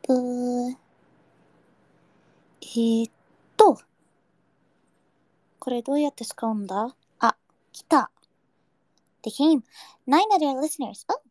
プ。ーっと、これどうやって使うんだ？あ、来た。They came. 9 other listeners. Oh.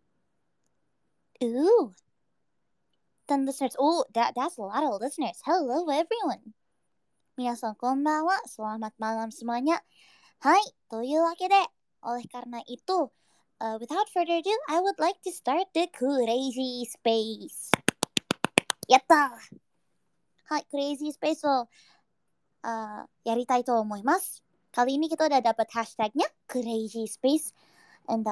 Ooh. 10 listeners. Oh, that's a lot of listeners. Hello, everyone. 皆さんこんばんは。Selamat malam semuanya. はい。というわけで、oleh karena itu, without further ado, I would like to start the Crazy Space. やったー。はい、Crazy Space をやりたいと思います。Kali ini kita udah dapat hashtagnya Crazy Space. And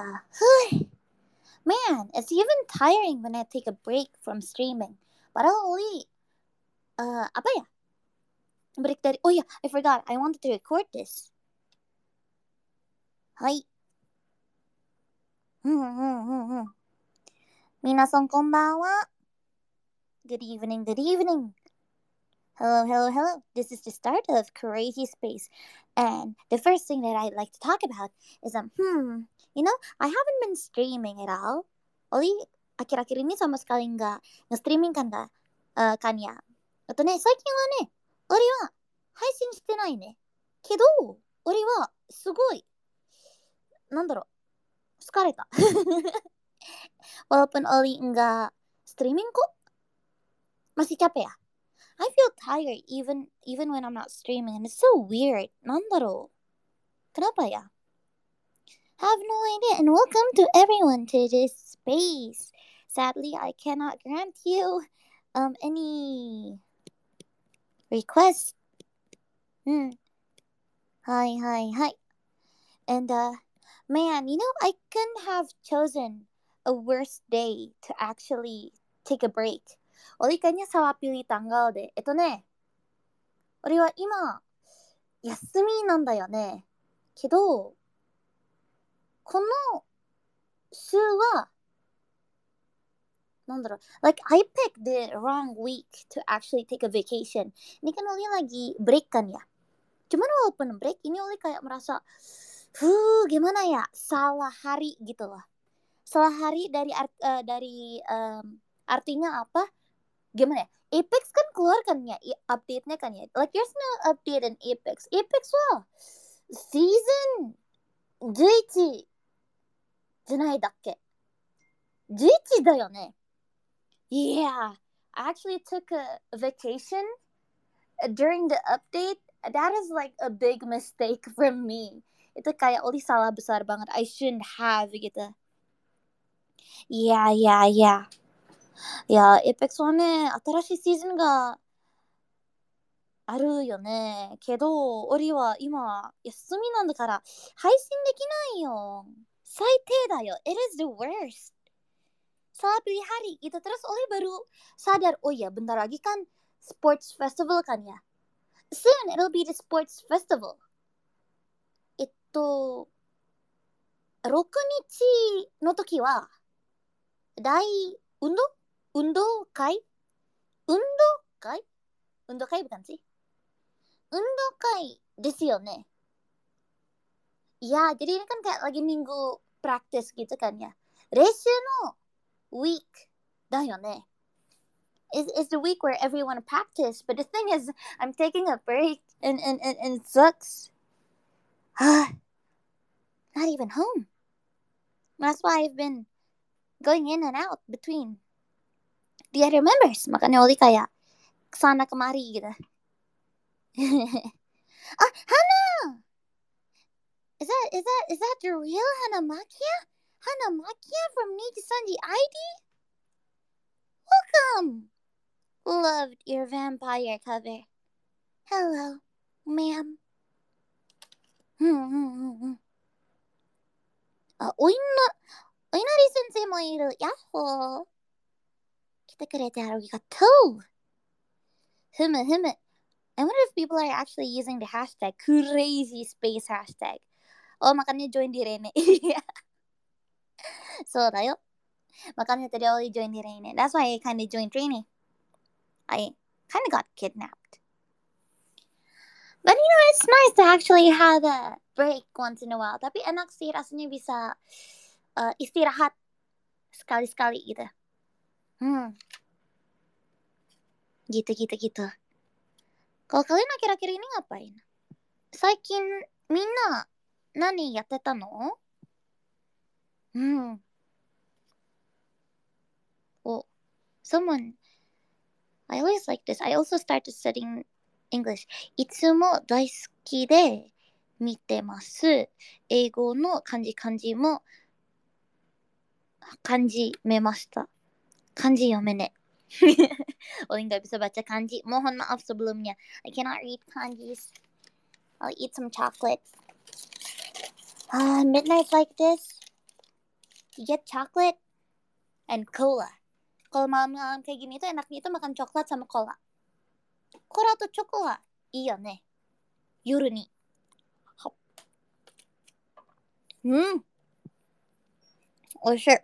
man, it's even tiring when I take a break from streaming. Padahal Oli, apa ya? Break dari, oh yeah, I forgot. I wanted to record this. はい。皆さんこんばんは。Good evening, good evening. Hello, hello, hello. This is the start of Crazy Space. And the first thing that I'd like to talk about is, you know, I haven't been streaming at all. Oli, akhir-akhir ini sama sekali nggak nge-streaming kan ya. あとね、最近はね、Oli は配信してないね。けど、Oli はすごい、なんだろう、疲れた。Walaupun Oli nggak streaming kok, masih capek ya. I feel tired even when I'm not streaming, and it's so weird. なんだろう。Kenapa ya? Have no idea. And welcome to everyone to this space. Sadly, I cannot grant you any requests. Hi. And man, you know, I couldn't have chosen a worse day to actually take a break. Oli kayaknya salah pilih tanggal deh. 俺は今休みなんだよね。けど、この週は、なんだろう、like I picked the wrong week to actually take a vacation. Ini kan Oli lagi break kan ya. Cuman walaupun break, ini Oli kayak merasa, gimana ya, salah hari gitu loh. Salah hari dari artinya apa? Gimana ya? Apex kan keluar kan ya, update-nya kan ya. Like there's no update in Apex. Apex は season 11じゃないだっけ？ 11だよね。Yeah, I actually took a vacation during the update. That is like a big mistake from me. Itu kayak Oli salah besar banget. I shouldn't have gitu. Yeah. いや、Apex はね、新しいシーズンがあるよね。けど、オリは今、休みなんだから、配信できないよ。最低だよ。It is the worst. Salah pilih hari gitu. Terus Oli baru sadar, oh ya bentar lagi kan sports festival kan ya. Soon it'll be the sports festival. 6日の時は、運動会bukan sih? 運動会ですよね。Ya, jadi ini kan kayak lagi minggu practice gitu kan ya. 練習の week だよね。It's the week where everyone practice, but the thing is, I'm taking a break and it sucks. Not even home. That's why I've been going in and out between the other members. Makanya Oli kayak kesana kemari gitu. Hana! Is that the real Hanamakia? Hanamakia from Niji-Sanji ID? Welcome! Loved your vampire cover. Hello, ma'am. あ、お稲荷先生もいる。ヤッホー。来てくれてありがとう。ふむ。I wonder if people are actually using the hashtag crazy space hashtag. Oh, makanya join di Rene. So da yo. Makanya tadi Oli join di Rene. That's why I kind of joined Rene. I kind of got kidnapped. But you know, it's nice to actually have a break once in a while. Tapi enak sih rasanya bisa istirahat sekali-sekali gitu. Gitu. Kalau kalian akhir-akhir ini ngapain? Saikin minna nani yatteta no? Oh, someone I always like this. I also started studying English. いつも大好きで見てます。英語の漢字も漢字めました。漢字読めね。Oh, nggak bisa baca kanji. Mohon maaf sebelumnya. I cannot read kanjis. I'll eat some chocolate. Midnight like this. You get chocolate and cola. Kalau malam-malam kayak gini tuh enaknya itu makan coklat sama cola. Cola atau coklat? Iya ne. Yoru ni. Hop. Oh shit.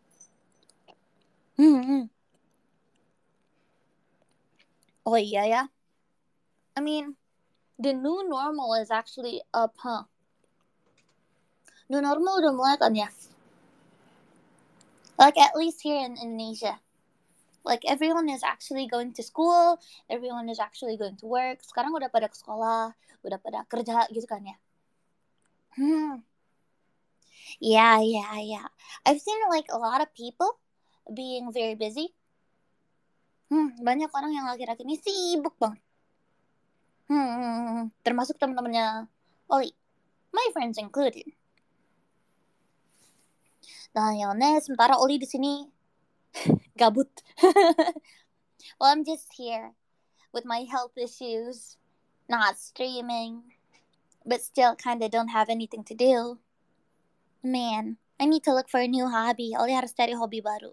Oh iya ya. I mean, the new normal is actually up, huh? New normal udah mulai kan ya? Like at least here in Indonesia. Like everyone is actually going to school, everyone is actually going to work. Sekarang udah pada ke sekolah, udah pada kerja gitu kan ya? Yeah. I've seen like a lot of people being very busy. Banyak orang yang akhir-akhir ini sibuk banget. Termasuk teman-temannya Oli. My friends included. Nah, ya sementara Oli di sini gabut. Well, I'm just here with my health issues, not streaming, but still kind of don't have anything to do. Man, I need to look for a new hobby. Oli harus cari hobi baru.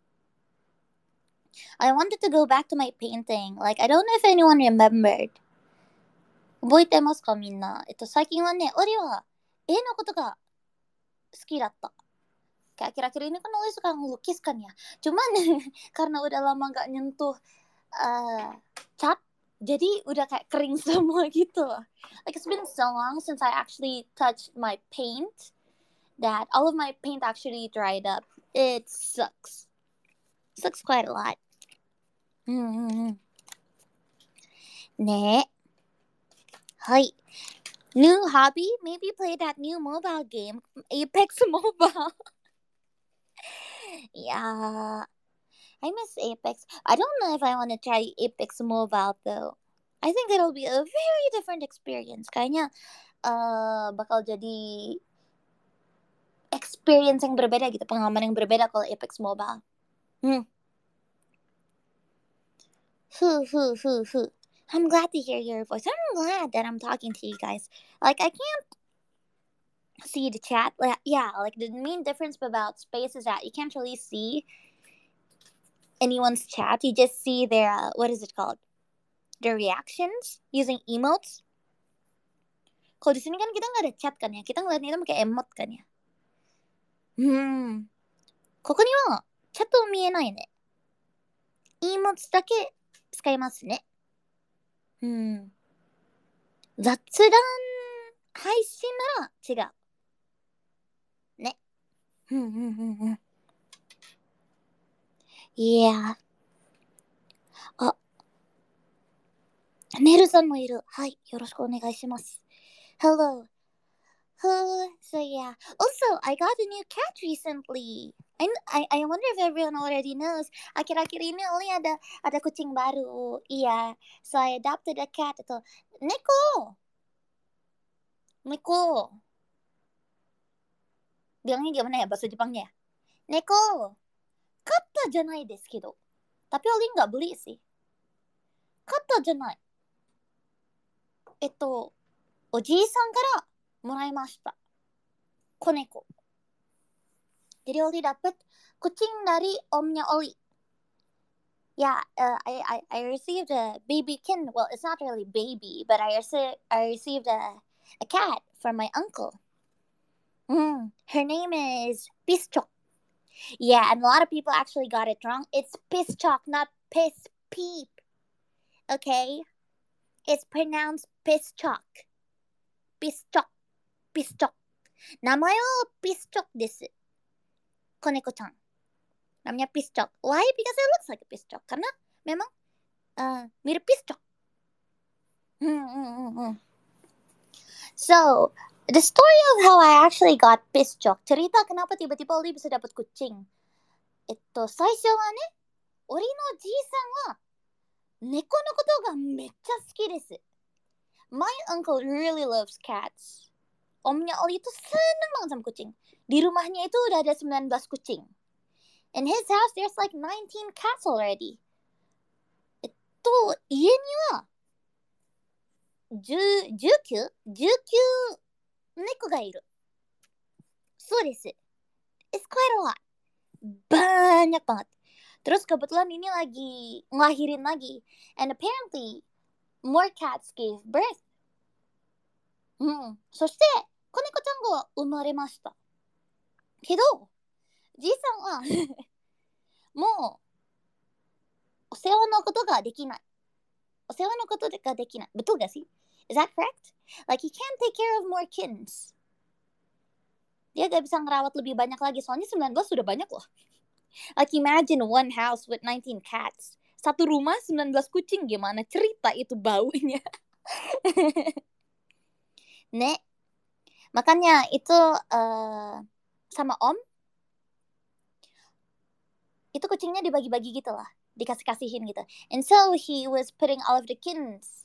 I wanted to go back to my painting. Like, I don't know if anyone remembered. 覚えてますかみんな。最近はね、オリは絵のことが好きだった。Kayak akhir-akhir ini kan Oli suka ngelukis kan ya. Cuman karena udah lama gak nyentuh cat, jadi udah kayak kering semua gitu. Like it's been so long since I actually touched my paint that all of my paint actually dried up. It sucks. Sucks quite a lot. ね。はい。New hobby? Maybe play that new mobile game, Apex Mobile. Yeah. I miss Apex. I don't know if I want to try Apex Mobile though. I think it'll be a very different experience. Kayaknya bakal jadi experience yang berbeda gitu, pengalaman yang berbeda kalau Apex Mobile. I'm glad to hear your voice. I'm glad that I'm talking to you guys. Like I can't see the chat. Yeah, like the main difference about Space is that you can't really see anyone's chat. You just see their what is it called? Their reactions using emotes. Kalau di sini kan kita nggak ada chat kan ya, kita ngeliatnya itu pakai emote kan ya. ここにはチャット見えないね。emotes だけ使いますね。雑談配信なら違う。ね。いや。あ、ネルさんもいる。はい、よろしくお願いします。Hello. So yeah. Also, I got a new cat recently. I wonder if everyone already knows. Akhir-akhir ini Oli ada kucing baru. Iya. So I adopted a cat. Itu Neko. Bilangnya gimana ya bahasa Jepangnya ya? Neko. Kata じゃないですけど. Tapi Oli nggak beli sih. Kata じゃない。おじいさんからもらいました。子猫。Jadi Oli dapat kucing dari omnya Oli. Yeah, I received a baby kitten. Well, it's not really baby, but I received a cat from my uncle. Her name is Pischock. Yeah, and a lot of people actually got it wrong. It's Pischock, not Piss Peep. Okay? It's pronounced Pischock. Pischock. 名前は Pischock です。子猫ちゃん。Namanya Pischock. Why? Because it looks like a Pischock, karena memang mirip piscok. So, the story of how I actually got piscok. Cerita kenapa tiba-tiba Oli bisa dapat kucing. 最初はね、Oliのじいさんは猫のことがめっちゃ好きです。My uncle really loves cats. Omnya Oli itu seneng banget sama kucing. Di rumahnya itu udah ada 19 kucing. In his house, there's like 19 cats already. 家には19猫がいる。そうです。It's quite a lot. Banyak banget. Terus kebetulan ini lagi ngelahirin lagi. And apparently, more cats gave birth. そして、子猫ちゃんが生まれました。けど、じいさんはもう、お世話のことができない。お世話のことができない。Betul gak sih? Is that correct? Like, he can't take care of more kittens. Dia gak bisa ngerawat lebih banyak lagi. Soalnya 19 sudah banyak loh. Like, imagine one house with 19 cats. Satu rumah 19 kucing. Gimana cerita itu baunya? Nek. Makanya itu sama Om. Itu kucingnya dibagi-bagi gitu lah. Dikasih-kasihin gitu. And so, he was putting all of the kittens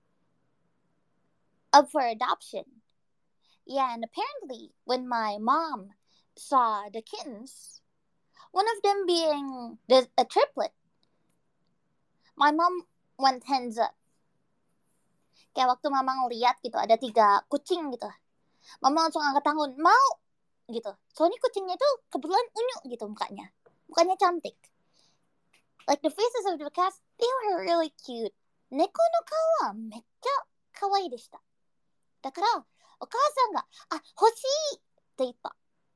up for adoption. Yeah, and apparently, when my mom saw the kittens, one of them being a triplet, my mom went hands up. Kayak waktu mama ngeliat gitu, ada 3 kucing gitu. Mama langsung angkat tangan, mau gitu. Soalnya kucingnya itu kebetulan unyu gitu mukanya. Mukanya cantik. Like the faces of the cats, they were really cute. 猫の顔はめっちゃ可愛いでした。だから、お母さんが、欲しいって言った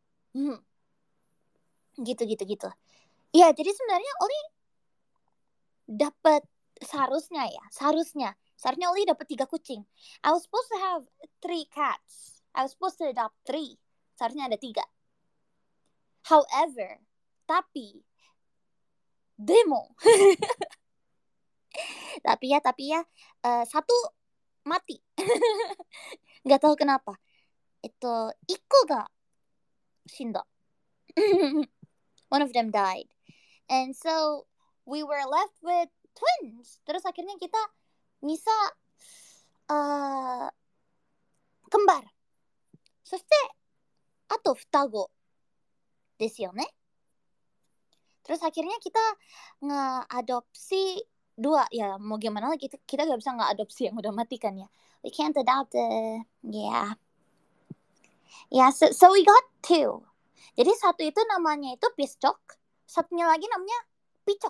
。Gitu. Iya, jadi sebenarnya Oli dapat seharusnya Oli dapat 3 kucing. I was supposed to have 3 cats. I was supposed to adopt 3. Seharusnya ada 3. However, tapi satu mati. Gak tahu kenapa. Itu Iko ga shinda. One of them died. And so we were left with twins. Terus akhirnya kita nyisa kembar. そしてあと双子ですよね。Terus akhirnya kita ngeadopsi 2. Ya mau gimana lagi, kita gak bisa ngeadopsi yang udah mati kan ya. We can't adopt Yeah, so we got 2. Jadi satu itu namanya itu piscok, satunya lagi namanya picok.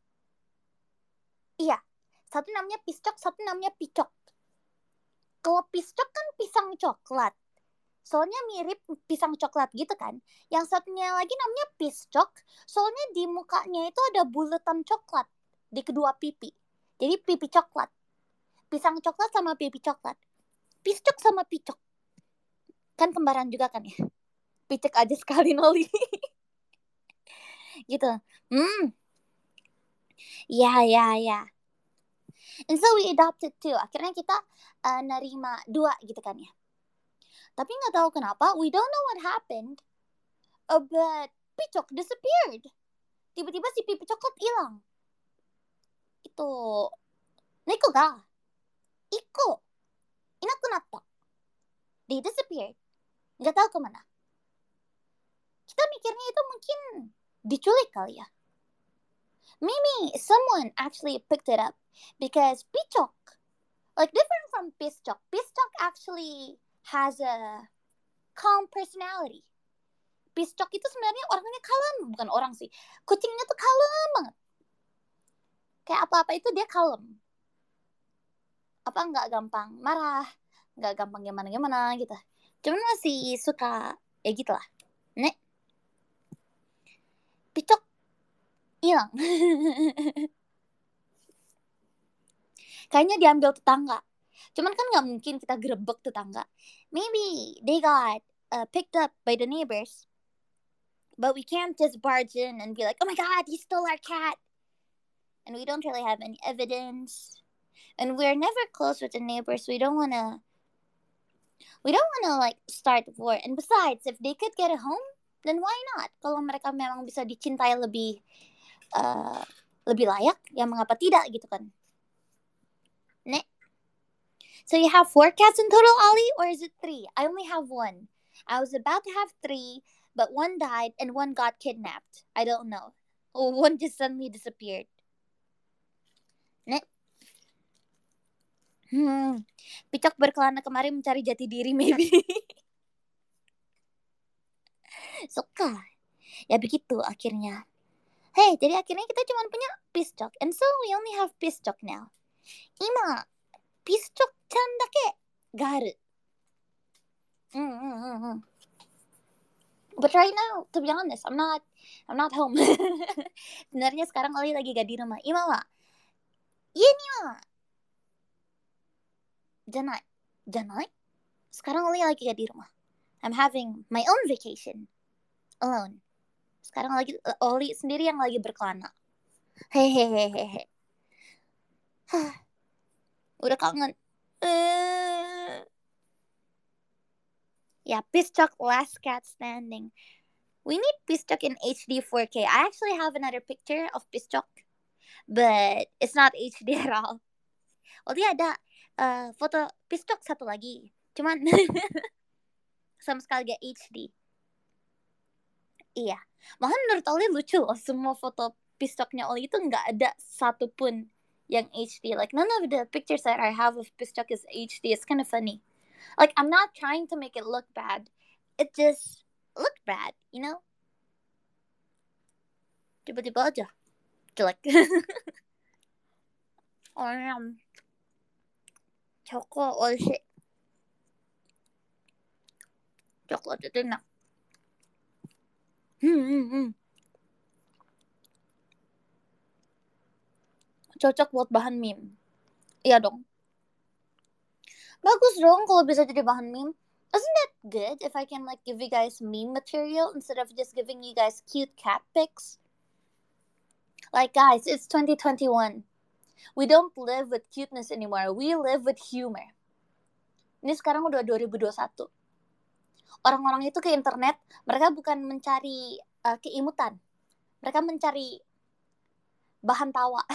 Iya, satu namanya piscok, satu namanya picok. Kalau piscok kan pisang coklat. Soalnya mirip pisang coklat gitu kan. Yang satunya lagi namanya piscok, soalnya di mukanya itu ada bulatan coklat di kedua pipi. Jadi pipi coklat. Pisang coklat sama pipi coklat. Piscok sama picok. Kan kembaran juga kan ya. Picek aja sekali Noli. Gitu. Ya. And so we adopted 2. Akhirnya kita nerima 2 gitu kan ya. Tapi gak tahu kenapa, we don't know what happened, but Picok disappeared. Tiba-tiba si pipi coklat hilang. Itu Neko ga Iko inakunatta. They disappeared. Gak tahu kemana. Kita mikirnya itu mungkin diculik kali ya. Maybe someone actually picked it up because Picok, like different from Piscok actually has a calm personality. Piscok itu sebenarnya orangnya kalem, bukan orang sih. Kucingnya tuh kalem banget. Kayak apa-apa itu dia kalem. Apa nggak gampang marah, nggak gampang gimana gitu. Cuman masih suka ya gitu lah. Nek. Picok hilang. Kayaknya diambil tetangga. Cuman kan nggak mungkin kita gerebek tetangga. Maybe they got picked up by the neighbors. But we can't just barge in and be like, oh my god, he stole our cat. and we don't really have any evidence, and we're never close with the neighbors. We don't wanna like start war. And besides, if they could get a home, then why not? Kalau mereka memang bisa dicintai uh, lebih layak, ya mengapa tidak gitu kan? Ne? So you have 4 cats in total, Ollie, or is it 3? I only have 1. I was about to have 3, but 1 died and 1 got kidnapped. I don't know. Oh, 1 just suddenly disappeared. Ne? Picok berkelana kemarin mencari jati diri, maybe. Suka. Ya begitu akhirnya. Hey, jadi akhirnya kita cuma punya Piscok. And so we only have Piscok now. Ima, Piscok-chan dake ga aru. But right now, to be honest, I'm not home. Sebenarnya sekarang Oli lagi gak di rumah. Ima wa ie ni wa janai. Sekarang Oli lagi gak di rumah. I'm having my own vacation alone. Sekarang lagi Oli sendiri yang lagi berkelana. Hehehehe. Udah kangen. Yeah, Piscok, last cat standing. We need Piscok in HD 4K. I actually have another picture of Piscok, but it's not HD at all. Oh, dia ada foto Piscok satu lagi. Cuman sama sekali gak HD. Iya. Malah menurut Oli lucu loh. Semua foto Piscoknya Oli itu gak ada satupun yang HD. Like, none of the pictures that I have of Piscok is HD. It's kind of funny. Like, I'm not trying to make it look bad. It just looked bad, you know? Tiba-tiba aja jelek. Choco oishi. Coklat itu enak. Cocok buat bahan meme. Iya dong. Bagus dong kalau bisa jadi bahan meme. Isn't that good if I can like give you guys meme material instead of just giving you guys cute cat pics? Like guys, it's 2021. We don't live with cuteness anymore. We live with humor. Ini sekarang udah 2021. Orang-orang itu ke internet, mereka bukan mencari keimutan. Mereka mencari bahan tawa.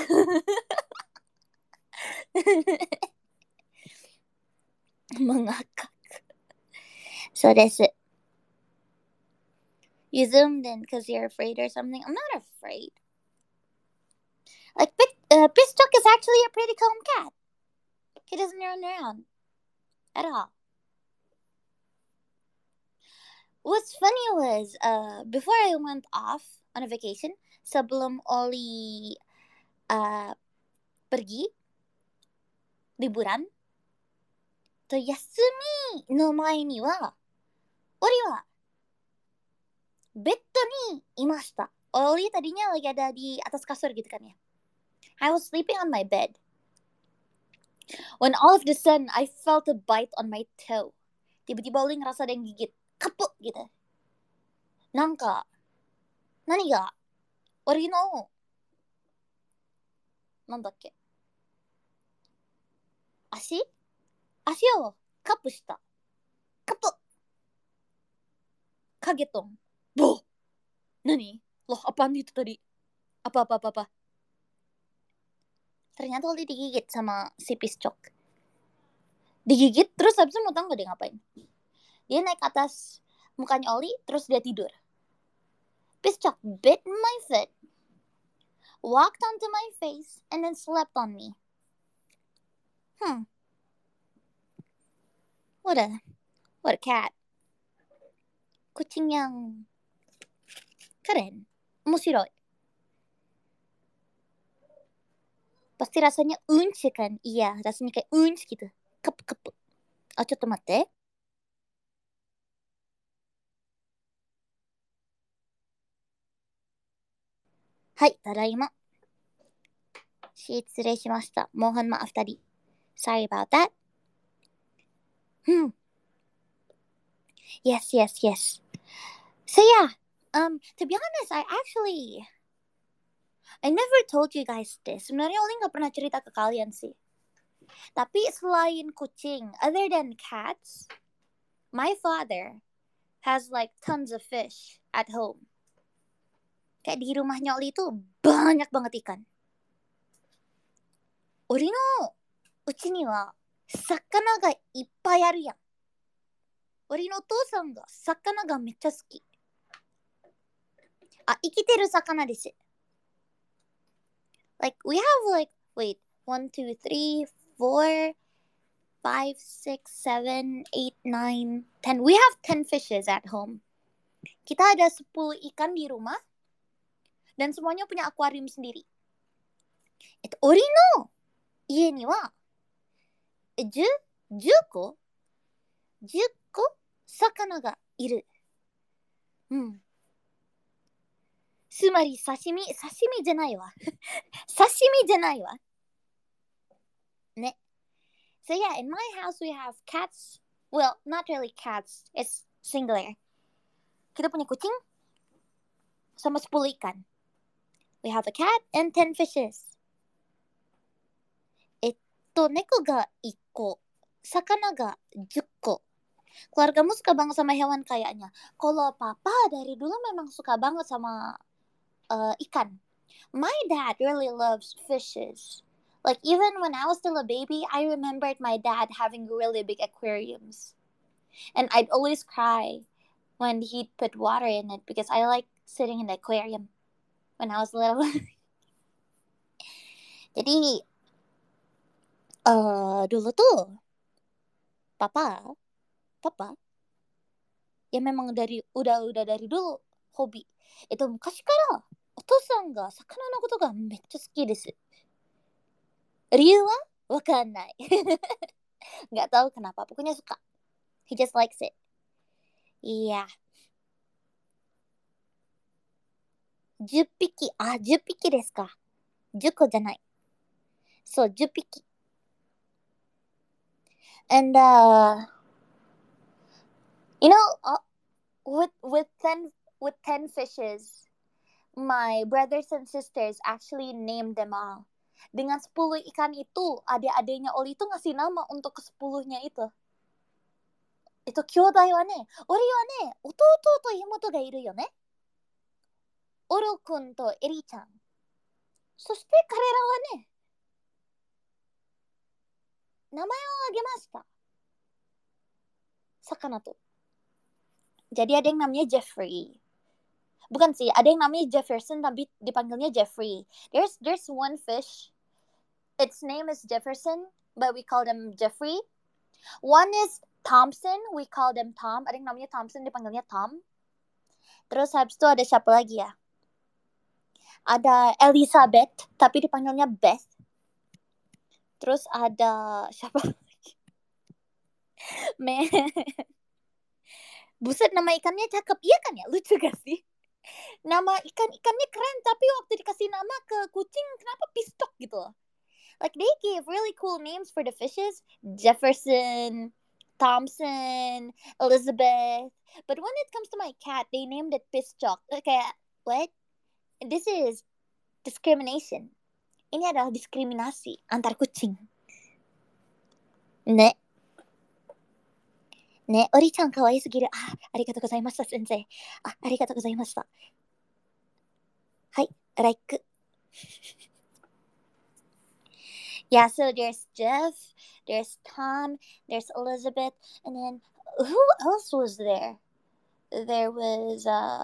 Mengakak. So that's it. You zoomed in because you're afraid or something. I'm not afraid. Like, Piscok is actually a pretty calm cat. He doesn't run around at all. What's funny was, before I went off on a vacation, sebelum Oli pergi liburan, と休みの前には、Oli wa bed ni imashita. Oli tadinya lagi ada di atas kasur gitu kan ya. I was sleeping on my bed. When all of a sudden, I felt a bite on my toe. Tiba-tiba Oli ngerasa ada yang gigit. Kapuk gitu. Nanka, nani ga? Ori no, nandakke? Ashi? Ashi o kapu shita. Kapu! Kagetong. Boh! Nani? Loh, apaan itu tadi? Apa? Ternyata Oli digigit sama si Piscok. Digigit, terus habis itu mau tau gak dia ngapain? Dia naik atas mukanya Oli, terus dia tidur. Piscok bit my foot, walked onto my face, and then slept on me. What a cat. Kucing yang keren. Omoshiroi. Pasti rasanya unch kan? Iya, rasanya kayak unch gitu. Kep. Oh, ちょっと待って。はい、ただいま。失礼しました。Mohon maaf tadi. Sorry about that. Yes. So yeah, to be honest, I actually I never told you guys this. Sebenarnya Oli nggak pernah cerita ke kalian sih. Tapi selain kucing, other than cats, my father has like tons of fish at home. Kayak di rumahnya Oli itu banyak banget ikan. Ori no uchi ni wa sakana ga ippai aru yan. Ori no otousan ga sakana ga meccha suki. あ、生きてる魚です。Like, we have like, wait, 1, 2, 3, 4, 5, 6, 7, 8, 9, 10. We have 10 fishes at home. Kita ada 10 ikan di rumah. Dan semuanya punya akuarium sendiri. Ori no ie ni wa 10個魚がいる。つまり刺身じゃないわ。刺身じゃないわ。ね。So yeah, in my house we have cats. Well, not really cats. It's singular. Kita punya kucing sama 10 ikan. We have a cat and 10 fishes. 猫が1個、魚が10個. Keluargamu suka banget sama hewan kayaknya. Kalau papa dari dulu memang suka banget sama ikan. My dad really loves fishes. Like even when I was still a baby, I remembered my dad having really big aquariums. And I'd always cry when he'd put water in it because I like sitting in the aquarium when I was little. Jadi dulu tuh papa ya memang udah dari dulu hobi. Itu 昔からお父さんが魚のことがめっちゃ好きです。理由はわかんない。Nggak tahu kenapa, pokoknya suka. He just likes it. Iya. 10匹。あ、10匹ですか。10個じゃない。そう、10匹。And you know, with 10 fishes, my brothers and sisters actually named them all. Dengan 10 ikan itu, adik-adiknya Oli itu ngasih nama untuk ke-10-nya itu. Itu 兄弟はね、Oli はね、弟と妹がいるよね。オロくんとエリちゃん。そして彼らはね、名前をあげました。魚と。Jadi ada yang namanya Jeffrey. Bukan sih, ada yang namanya Jefferson tapi dipanggilnya Jeffrey. There's one fish. Its name is Jefferson, but we call them Jeffrey. One is Thompson, we call them Tom. Ada yang namanya Thompson, dipanggilnya Tom. Terus habis itu ada siapa lagi ya? Ada Elizabeth, tapi dipanggilnya Beth. Terus ada siapa lagi? Buset, nama ikannya cakep. Iya kan ya? Lucu gak sih? Nama ikannya keren, tapi waktu dikasih nama ke kucing, kenapa pistok gitu? Like, they gave really cool names for the fishes. Jefferson, Thompson, Elizabeth. But when it comes to my cat, they named it Pistok. Okay, what? This is discrimination. Ini adalah diskriminasi antar kucing. Ne. ね、おりちゃんかわいすぎる。ありがとうございました、先生。ありがとうございました。はい、like. Yeah, so there's Jeff, there's Tom, there's Elizabeth, and then who else was there? There was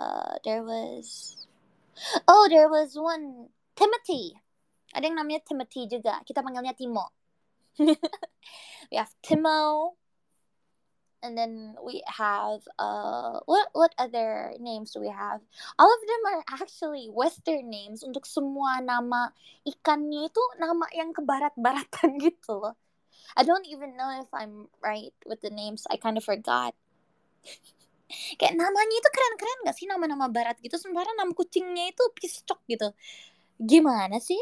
one Timothy. Ada yang namanya Timothy juga. Kita panggilnya Timo. We have Timo. And then we have what other names do we have? All of them are actually Western names. Untuk semua nama ikannya itu nama yang kebarat-baratan gitu loh. I don't even know if I'm right with the names. I kind of forgot. Kayak namanya itu keren-keren gak sih, nama-nama barat gitu, sementara nama kucingnya itu Pistok gitu. Gimana sih?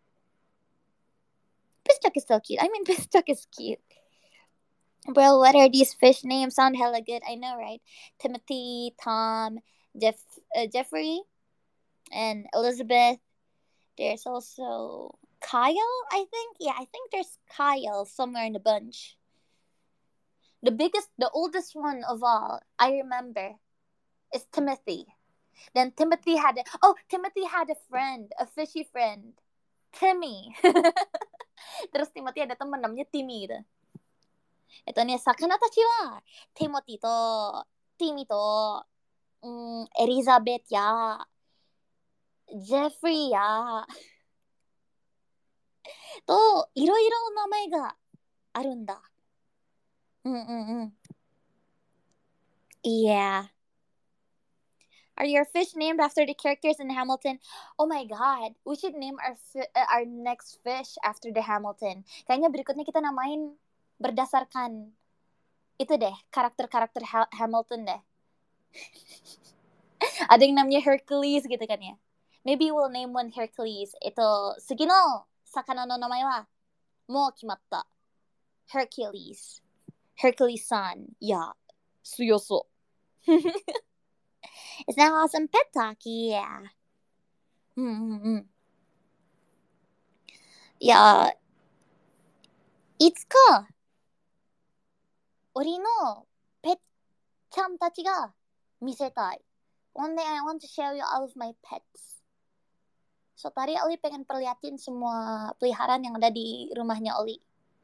Pistok is so cute. I mean, Pistok is cute. Bro, what are these fish names? Sound hella good. I know, right? Timothy, Tom, Jeffrey, and Elizabeth, There's also Kyle, I think. Yeah, I think there's Kyle somewhere in the bunch. The oldest one of all, I remember, is Timothy. Then Timothy had a friend, a fishy friend. Timmy. Terus Timothy ada teman namanya Timmy gitu. 魚たちは、ティモティと、ティミと、エリザベトや、ジェフリーや、と、いろいろ名前があるんだ。Yeah. Are your fish named after the characters in Hamilton? Oh my god, we should name our next fish after the Hamilton. Kayaknya berikutnya kita namain berdasarkan itu deh, karakter-karakter Hamilton deh. Ada yang namanya Hercules gitu kan ya. Maybe we'll name one Hercules. Ito, sugi no sakana no namae wa mou kimatta. Hercules. Hercules-san. Yeah. Suyoso. It's now awesome pet talk. Yeah. いや、いつか、俺のペッちゃんたちが見せたい。One day I want to show you all of my pets. So tadi Oli pengen perlihatin semua peliharaan yang ada di rumahnya Oli.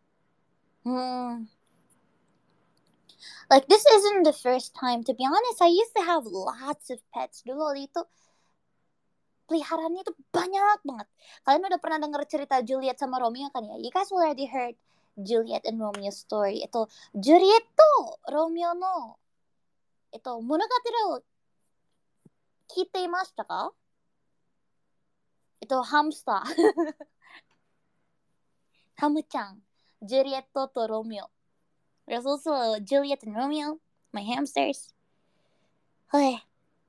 Like this isn't the first time. To be honest, I used to have lots of pets. Dulu Oli itu peliharaannya itu banyak banget. Kalian udah pernah denger cerita Juliet sama Romeo kan ya? You guys already heard Juliet and Romeo story. Juliet と Romeo の物語を聞いていましたか？ハムスター。ハムちゃん。ジュリエットとロミオ。There's also Juliet and Romeo, my hamsters. Hey.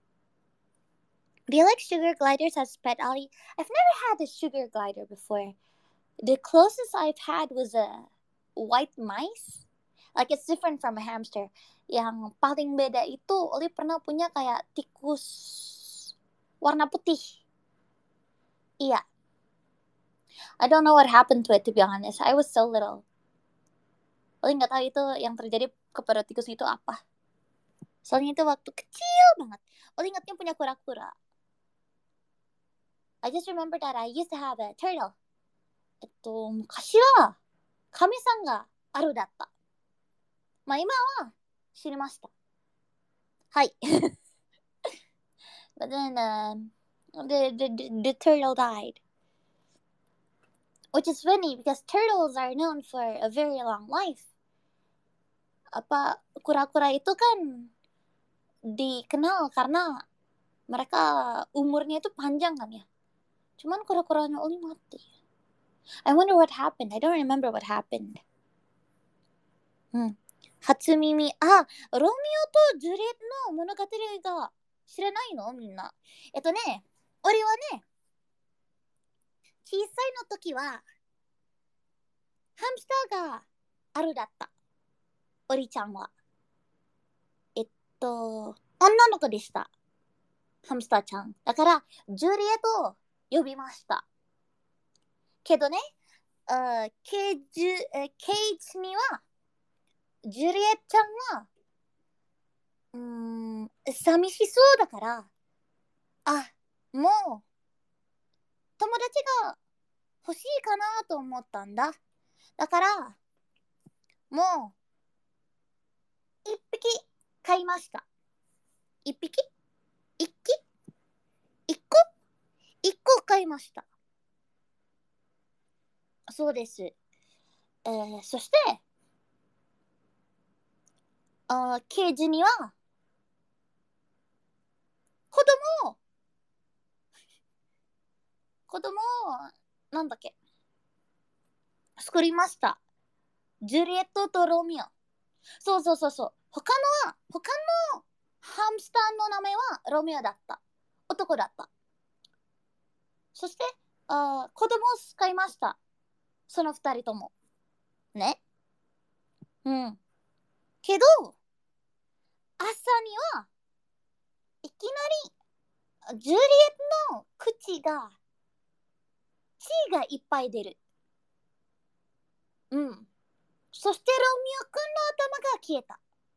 Do you like sugar gliders as pet, Ali? I've never had a sugar glider before. The closest I've had was a white mice. Like it's different from a hamster. Yang paling beda itu, Oli pernah punya kayak tikus warna putih. Iya. I don't know what happened to it, to be honest. I was so little. Oli nggak tahu itu yang terjadi kepada tikus itu apa. Soalnya itu waktu kecil banget. Oli ingatnya punya kura-kura. I just remember that I used to have a turtle. 昔は亀さんがあるだった。まあ今は死にました。はい。But then the turtle died. Which is funny because turtles are known for a very long life. Kura-kura itu kan dikenal karena mereka umurnya itu panjang kan ya. Cuman kura-kuranya Oli mati. I wonder what happened. I don't remember what happened. 初耳。ロミオとジュリエットの物語が知らないのみんな。俺はね、小さいの時は、ハムスターがあるだった。おりちゃんは。女の子でした。ハムスターちゃん。だから、ジュリエットを呼びました。けどね、ケージには、ジュリエットちゃんは、寂しそうだから、もう、友達が欲しいかなと思ったんだ。だから、もう、一匹買いました。一匹一匹一個買いました。そうです。そして、ケージには、子供を、なんだっけ、作りました。ジュリエットとロミオ。そう。他のハムスターの名前はロミオだった。男だった。そして、子供を使いました。その二人とも。ね。けど、朝には、いきなり、ジュリエットの口が血がいっぱい出る。うん。そしてロミオくんの頭が消えた。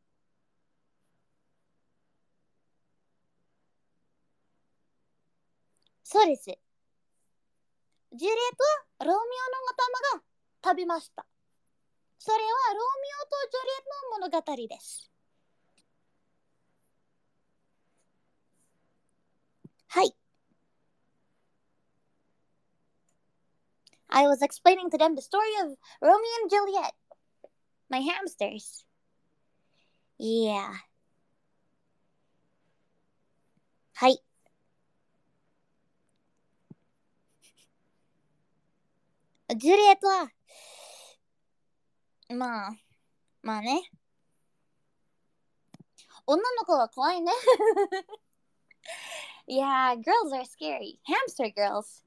そうです。ジュリエットはロミオの頭が食べました。それはロミオとジュリエットの物語です。はい。I was explaining to them the story of Romeo and Juliet, my hamsters. Yeah. はい。ジュリエットは、まあね。女の子は怖いね。Yeah, girls are scary. Hamster girls.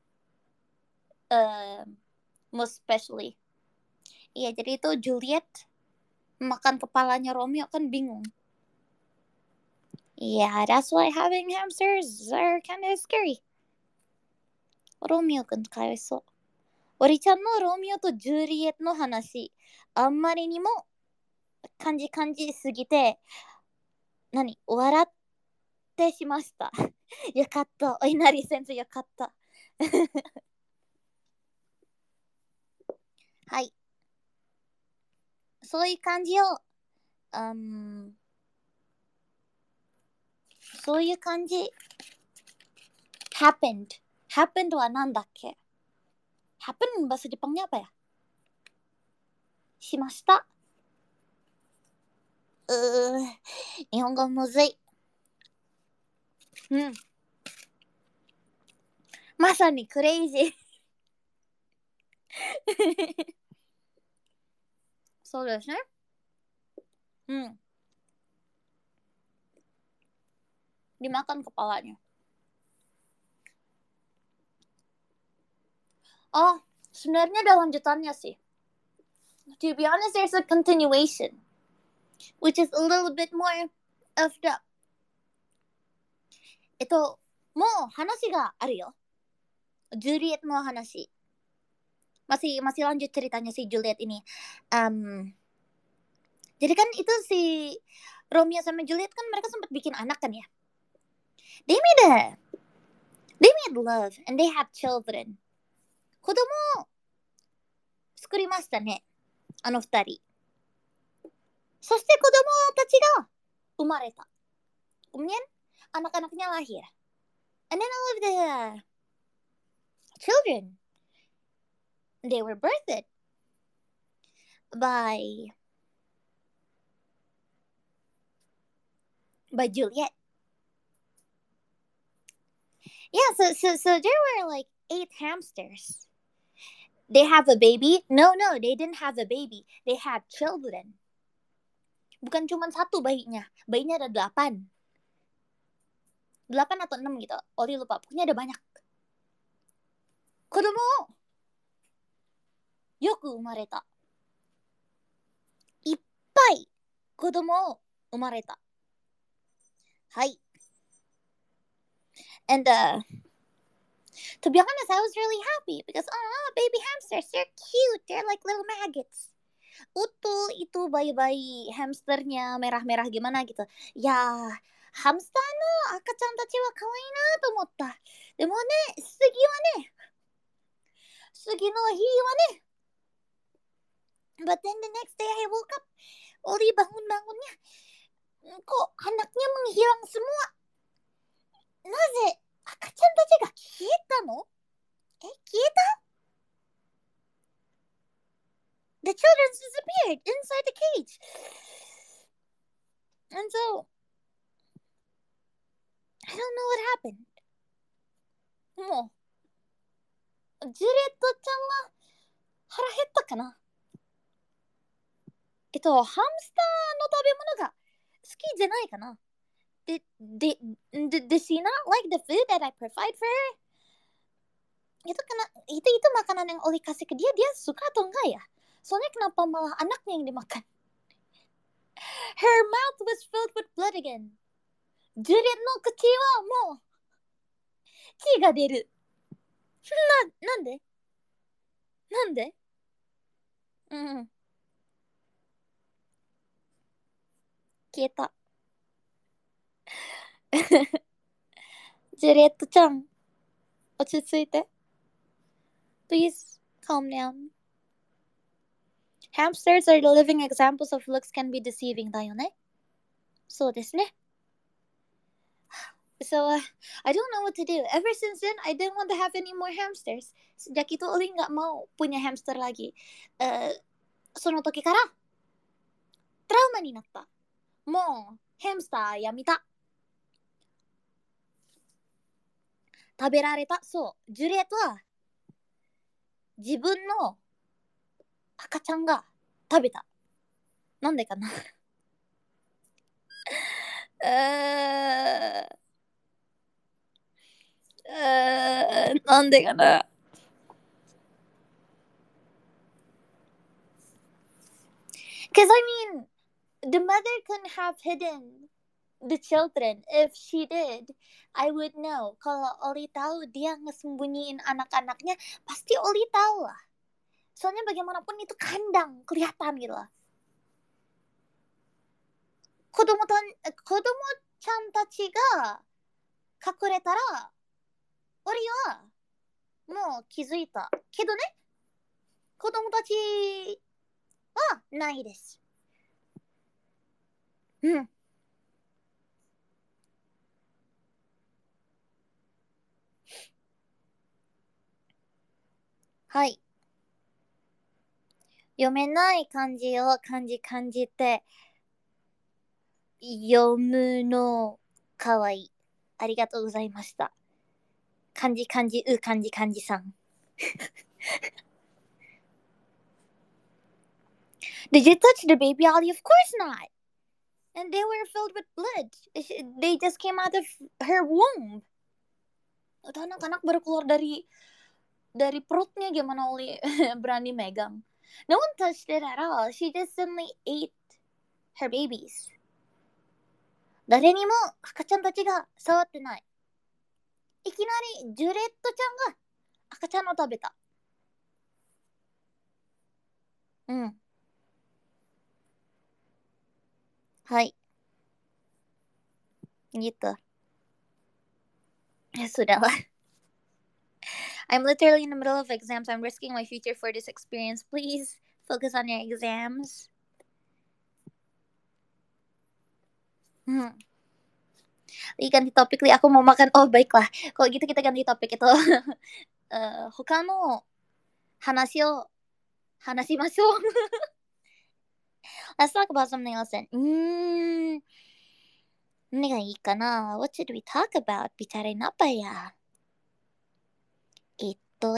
Most especially. Iya, jadi itu Juliet makan kepalanya Romeo kan bingung. Yeah, that's why having hamsters are kind of scary. ロミオくんかわいそう。おりちゃんのロミオとジュリエットの話、あんまりにも感じすぎて、笑ってしました。よかった。お稲荷先生よかった。はい。そういう感じを、そういう感じ。happened はなんだっけ？ happen bahasa Jepangnya apa ya? しました。日本語むずい。うん。まさにクレイジー。そうですね。うん。Dimakan kepalanya. Oh, sebenarnya ada lanjutannya sih. To be honest, there's a continuation, which is a little bit more of the. もう話があるよ。ジュリエットの話。masih lanjut ceritanya si Juliet ini. Jadi kan itu si Romeo sama Juliet kan mereka sempat bikin anak kan ya. They made love and they had children. 子供を作りましたね。あの二人。そして子供たちが生まれた。Kemudian anak-anaknya lahir. And then all of the children, they were birthed by Juliet. Yeah, so there were like 8 hamsters. They have a baby? No, they didn't have a baby. They had children. Bukan cuma satu bayinya. Bayinya ada 8. 8 atau 6 gitu. Oli lupa. Pokoknya ada banyak. 子供をよく生まれた。いっぱい子供を生まれた。はい。And to be honest, I was really happy because baby hamsters, they're cute. They're like little maggots. Utuh itu bayi-bayi hamsternya merah-merah gimana gitu. Ya, hamster の赤ちゃんたちは可愛いなと思った。でもね、次の日はね。But then the next day I woke up. Oli bangun-bangunnya, kok anaknya menghilang semua. なぜ赤ちゃんたちが消えたの？消えた？ The children disappeared inside the cage. And so, I don't know what happened. もう、ジュレットちゃんは腹減ったかな？ハムスターの食べ物が好きじゃないかな？Did she not like the food that I provide for her? Itu makanan yang Oli kasih ke dia suka atau enggak ya? Soalnya kenapa malah anaknya yang dimakan? Her mouth was filled with blood again. ジュリエットの口はもう血が出る。 なんでなんでうん。消えた。ジュリエットちゃん、落ち着いて。Please calm down. Hamsters are the living examples of looks can be deceiving だよね。そうですね。So, I don't know what to do. Ever since then, I didn't want to have any more hamsters. Sejak itu, Oli nggak mau punya hamster lagi. その時からトラウマになった。もう、ハムスターやめた。食べられた。そう。ジュリエットは、自分の赤ちゃんが食べた。なんでかななんでかな。Because I mean, the mother couldn't have hidden the children. If she did, I would know. Kalau Oli tahu dia ngesembunyiin anak-anaknya, pasti Oli tahu lah. Soalnya bagaimanapun itu kandang, kelihatan gitu lah. 子供ちゃんたちが隠れたら、オリはもう気づいた。けどね、子供たちはないです。うん。はい。読めない漢字を漢字って読むのかわいい。ありがとうございました。漢字さん。Did you touch the baby Ollie? Of course not. And they were filled with blood. They just came out of her womb. Itu anak-anak baru keluar dari perutnya, gimana Oli berani megang. No one touched it at all. She just suddenly ate her babies. 誰にも赤ちゃんたちが触ってない。いきなりジュレットちゃんが赤ちゃんを食べた。うん。はい。Gitu. Ya sudahlah. I'm literally in the middle of exams. I'm risking my future for this experience. Please focus on your exams. Ganti topik, Li. Aku mau makan. Oh, baiklah. Kalau gitu kita ganti topik itu. 他の話を話しましょう。Let's talk about something else then. 何がいいかな ?What should we talk about? Bicarain apa ya? Ito.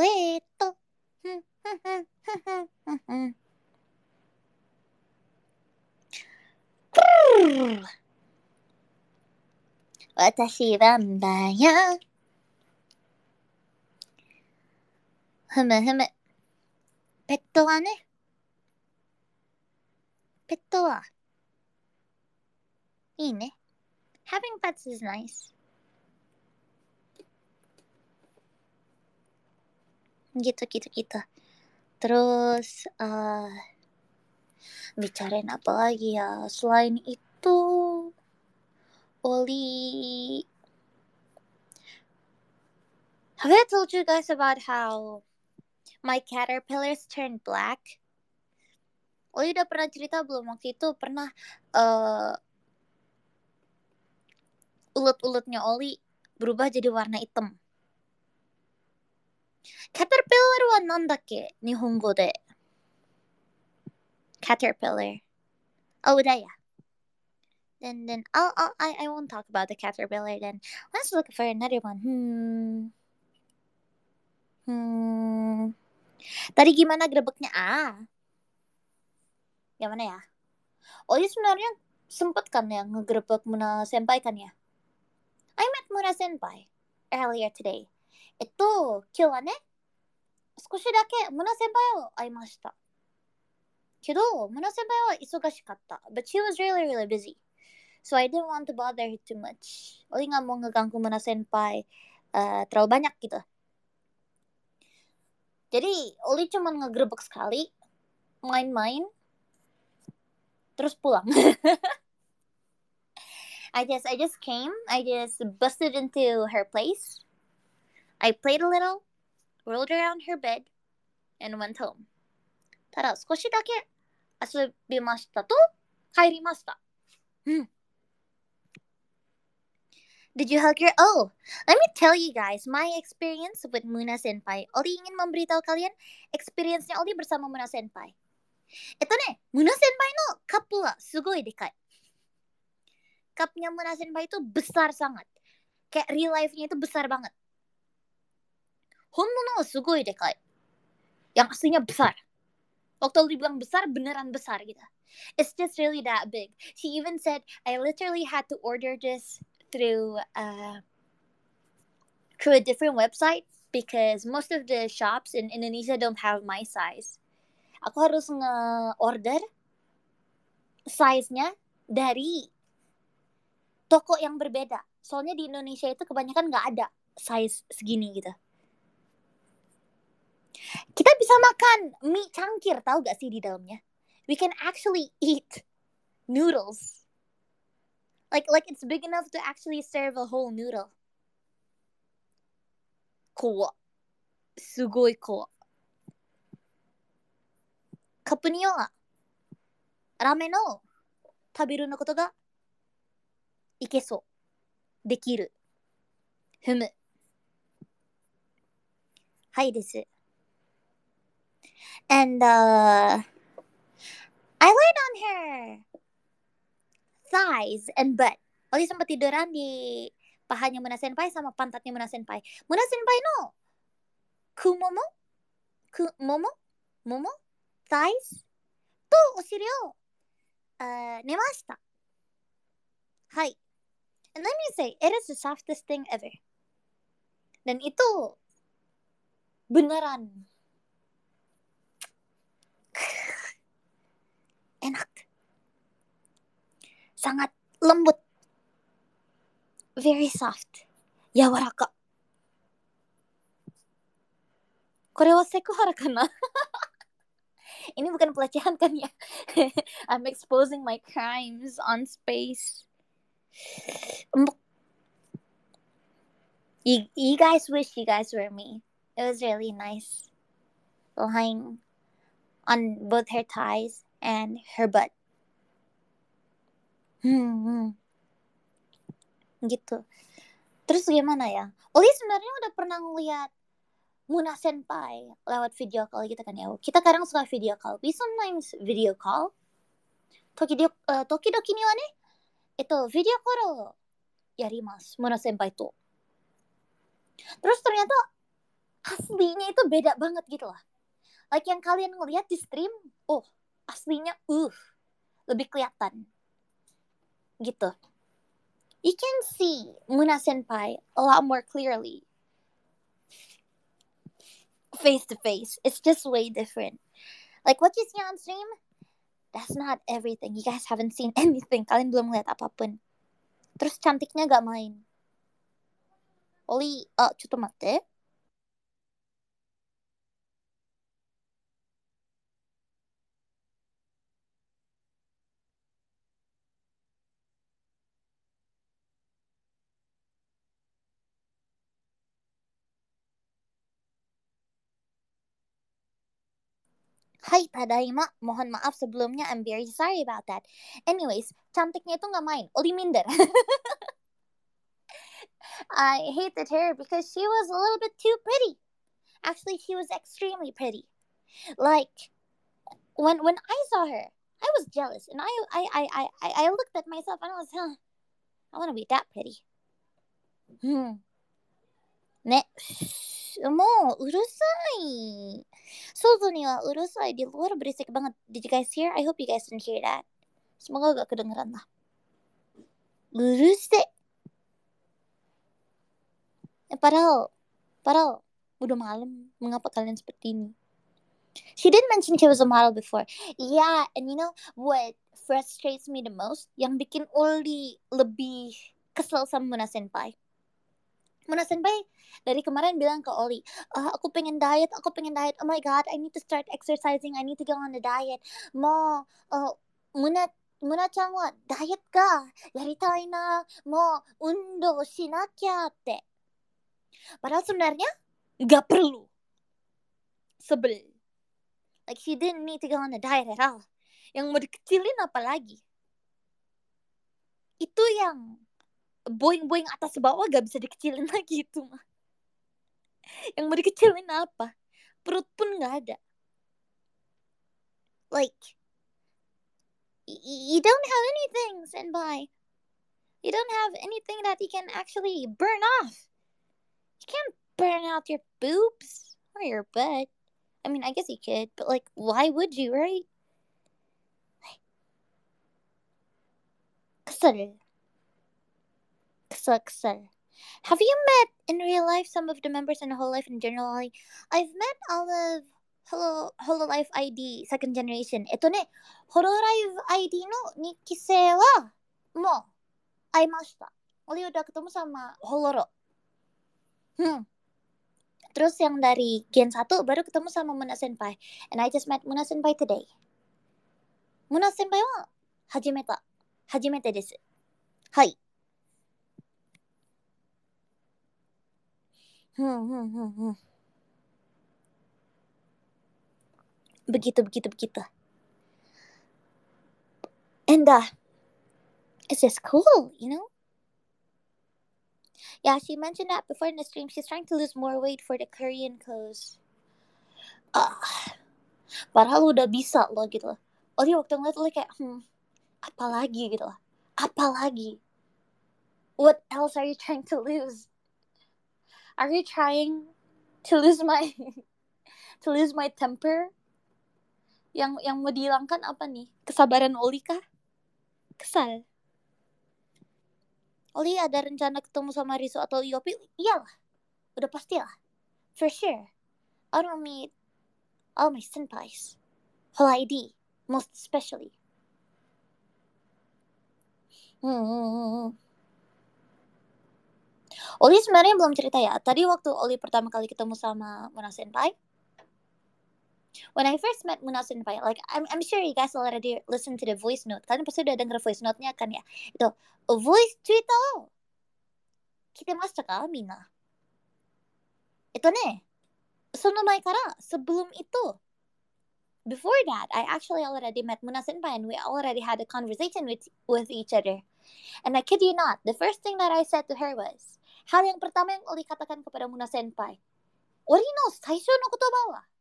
私なんだよ。ふむ。ペットはね。ペットはいいね。Having pets is nice. Gitu. Terus, bicarain apa lagi ya? Selain itu, Oli... Have I told you guys about how my caterpillars turned black? Oli udah pernah cerita belum? Waktu itu pernah ulet-uletnya Oli berubah jadi warna hitam. Caterpillar はなんだっけ日本語で。Caterpillar. Oh, だや。Then I won't talk about the caterpillar then. Let's look for another one. Tadi gimana grebeknya? Yang mana ya? Oh, ini sebenarnya sempet kan ya ngegrebek Muna Senpai kan ya? I met Muna Senpai earlier today. 今日はね、少しだけMuna Senpaiを会いました。けど、Muna Senpai は忙しかった。But she was really busy. So I didn't want to bother her too much. Oli nggak mau ngeganggu Muna Senpai terlalu banyak gitu. Jadi Oli cuma ngegerebek sekali, main-main, terus pulang. I just came, I just busted into her place. I played a little, rolled around her bed, and went home. ただ少しだけ遊びましたと帰りました。Did you hug your... Oh, let me tell you guys my experience with Muna Senpai. Oli ingin memberitahu kalian experience-nya Oli bersama Muna Senpai. Muna Senpai no cup wa sugoi dekai. Cupnya Muna Senpai itu besar sangat. Kayak real life-nya itu besar banget. Honmono wa sugoi dekai. Yang aslinya besar. Waktu Oli bilang besar, beneran besar gitu. It's just really that big. She even said, I literally had to order this through a different website because most of the shops in Indonesia don't have my size. Aku harus nge-order size-nya dari toko yang berbeda. Soalnya di Indonesia itu kebanyakan nggak ada size segini gitu. Kita bisa makan mie cangkir, tahu gak sih di dalamnya? We can actually eat noodles. Like it's big enough to actually serve a whole noodle. Cool. Sugoi cool. カップにはラーメンを食べるのことがいけそう。できる。ふむ。はいです。And I laid on her thighs and butt. Oli sempat tiduran di pahanya Muna Senpai sama pantatnya Muna Senpai. Muna Senpai no momo thighs to oshiri o nemashita. Hai. And let me say, it is the softest thing ever. Dan itu beneran enak. Sangat lembut. Very soft. Yawaraka. Kore wa sekuhara kana? Ini bukan pelecehan kan ya? I'm exposing my crimes on space. You guys wish you guys were me. It was really nice. Lying on both her thighs and her butt. Gitu. Terus gimana ya? Oli sebenarnya udah pernah ngeliat Muna Senpai lewat video call gitu kan ya. Kita kadang suka video call. We sometimes video call. Tokidoki ni wa ne, video call yarimasu Muna Senpai to. Terus ternyata aslinya itu beda banget gitu lah. Like yang kalian ngeliat di stream, oh aslinya lebih kelihatan. Gitu. You can see Muna Senpai a lot more clearly. Face to face. It's just way different. Like what you see on stream, that's not everything. You guys haven't seen anything. Kalian belum ngeliat apapun. Terus cantiknya gak main. Oli, cotto matte. Hai, tadaima. Mohon maaf sebelumnya. I'm very sorry about that. Anyways, cantiknya itu gak main. Oli minder. I hated her because she was a little bit too pretty. Actually, she was extremely pretty. Like, when I saw her, I was jealous. And I looked at myself and I was, I want to be that pretty. ね。もううるさい。外にはうるさい. Di luar berisik banget. Did you guys hear? I hope you guys didn't hear that. Semoga gak kedengeran lah. うるせえ. Padahal udah malam. Mengapa kalian seperti ini? She did mention she was a model before. Yeah, and you know what frustrates me the most? Yang bikin Oli lebih kesel sama Muna Senpai. Muna Senpai dari kemarin bilang ke Oli, aku pengen diet. Oh my god, I need to start exercising. I need to go on the diet. Mo, Muna Muna-chan wa diet ga yaritai na. Mo undo shinakyaって. Padahal sebenarnya nggak perlu. Sebel. Like she didn't need to go on a diet at all. Yang mau dikecilin apa lagi? Itu yang boing-boing atas bawah gak bisa dikecilin lagi itu mah. Yang mau dikecilin apa? Perut pun gak ada. Like, you don't have anything, Senpai. You don't have anything that you can actually burn off. You can't burn out your boobs or your butt. I mean, I guess you could, but like, why would you, right? Kesel. Have you met in real life some of the members in Hololive in general? I've met all of Hololive ID second generation. Hololive ID の2期生はもう会いました。Oli udah ketemu sama Holoro. Terus yang dari Gen 1 baru ketemu sama Muna Senpai. And I just met Muna Senpai today. Muna Senpai は初めてです。はい。Begitu. And it's just cool, you know? Yeah, she mentioned that before in the stream. She's trying to lose more weight for the Korean cause. Padahal udah bisa loh gitu. Oli waktu ngeliat Oli kayak, apalagi gitu lah. Apalagi? What else are you trying to lose? Are you trying to lose my temper? Yang mau dihilangkan apa nih? Kesabaran Oli kah? Kesal. Oli ada rencana ketemu sama Riso atau Yopi? Iyalah. Udah pastilah. For sure. I don't meet all my senpais. Whole ID. Most especially. Oli sebenarnya belum cerita ya. Tadi waktu Oli pertama kali ketemu sama Muna Senpai, when I first met Muna Senpai, like I'm sure you guys already listen to the voice note. Kalian pasti udah denger voice note-nya kan ya. Itu voice tweetを来てましたかみんな。その前からsebelum itu, before that, I actually already met Muna Senpai and we already had a conversation with each other. And I kid you not, the first thing that I said to her was, hal yang pertama yang Oli katakan kepada Muna Senpai, Oli no 最初の言葉は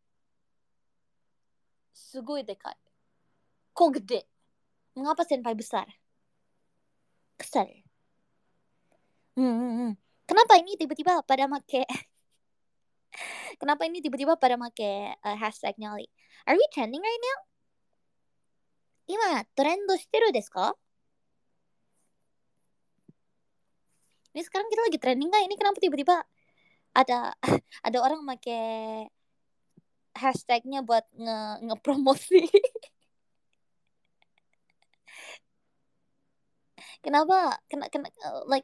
すごいでかい。Kok gede? Mengapa Senpai besar? Kesal. Kenapa ini tiba-tiba pada make hashtagnya Oli? Are we trending right now? 今トレンドしてるですか? Ini sekarang kita lagi trending nggak? Ini kenapa tiba-tiba ada orang make hashtagnya buat ngepromosi? Kenapa? Like,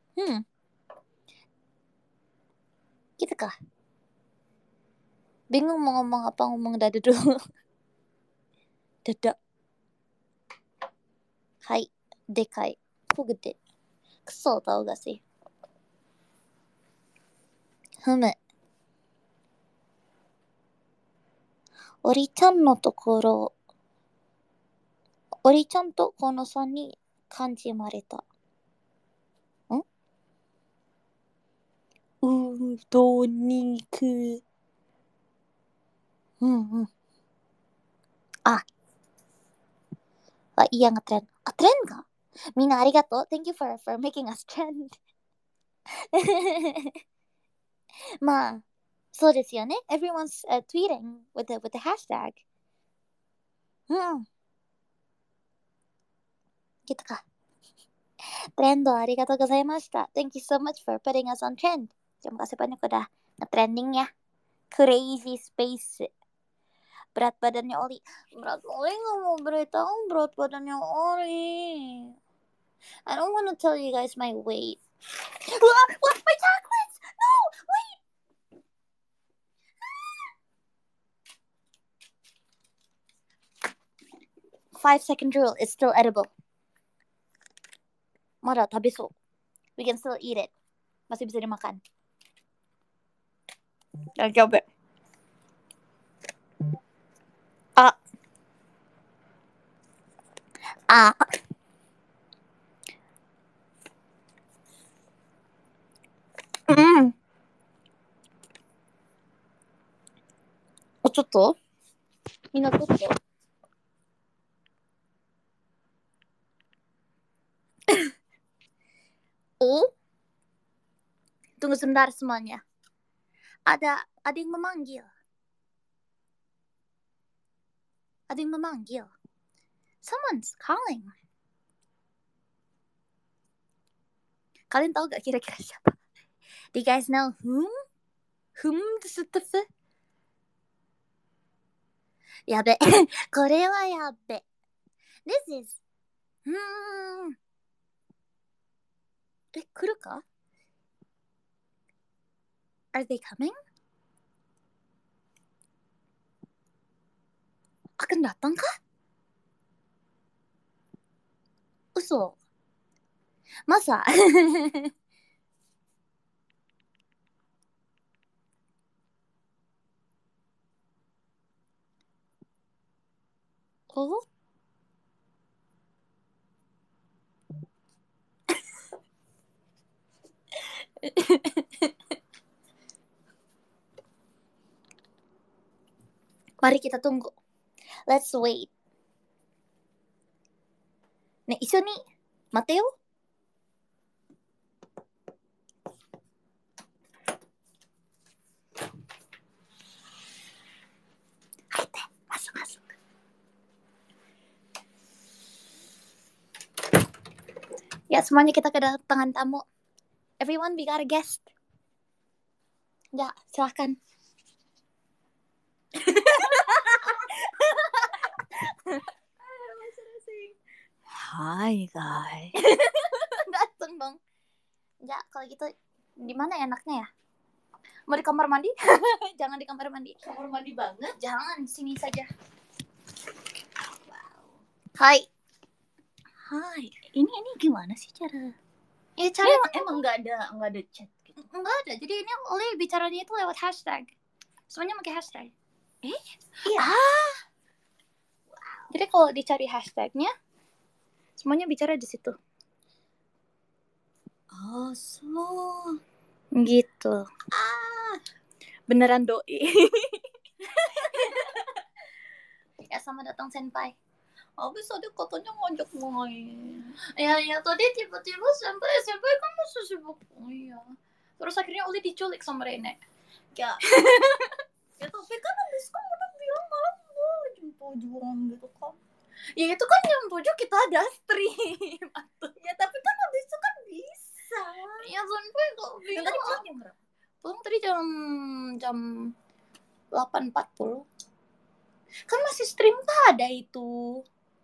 gitu kah? Bingung mau ngomong apa, ngomong dada dulu. Dada. Hai, dekai. Kok gede? Kesel tau gak sih? Ori-chan のところ、Ori-chan とこのさんに感じまれた。うどん肉。Iya ngetrend. Trend kah? Mina arigato. Thank you for making us trend. まあ、そうですよね。Everyone's tweeting with the hashtag. gitu kah? Trend arigatou gozaimashita. Thank you so much for putting us on trend. Terima kasih banyak udah nge-trending ya. Crazy space. Berat badannya Oli. Berat Oli gak mau beritahu berat badannya Oli. I don't want to tell you guys my weight. What? My chocolates! 5-second rule is still edible. Mara tabeso. We can still eat it. Masih bisa dimakan. Jangan coba.ちょっとみんなちょっとTunggu sebentar semuanya. Ada yang memanggil. Someone's calling. Kalian tahu gak kira-kira siapa? Do you guys know whom? Yabe. これはやべ。This is 来るか? Are they coming? Akan datang kah? Uso. Masa? Oh? Mari kita tunggu. Let's wait. ね、一緒に待てよ。入って、masuk. Ya, semuanya kita kedatangan tamu. Everyone, we got a guest. Ya, silahkan. Hi guys. Dateng dong. Ya, kalau gitu di mana enaknya ya? Mau di kamar mandi? Jangan di kamar mandi. Kamar mandi banget. Jangan, sini saja. Wow. Hai. Ini gimana sih cara? Ya cara emang nggak ada chat gitu. Enggak ada. Jadi ini oleh bicaranya itu lewat hashtag. Semuanya pakai hashtag. Iya. Wow. Jadi kalau dicari hashtagnya, semuanya bicara di situ. Oh, so. Gitu. Beneran doi. Ya, selamat datang senpai. Abis tadi katanya ngajak main. Ya tadi tiba-tiba senpai kan masih sibuk. Oh iya. Terus akhirnya Uli diculik sama Rene. Ya. Ya tapi kan abis kan udah bilang malam gue jam 7 gitu kan. Ya itu kan jam 7 kita ada stream. Ya tapi kan abis itu kan bisa. Ya senpai kok bilang. Tadi pulang jam berapa? Pulang tadi jam 8.40. Kan masih stream pada itu.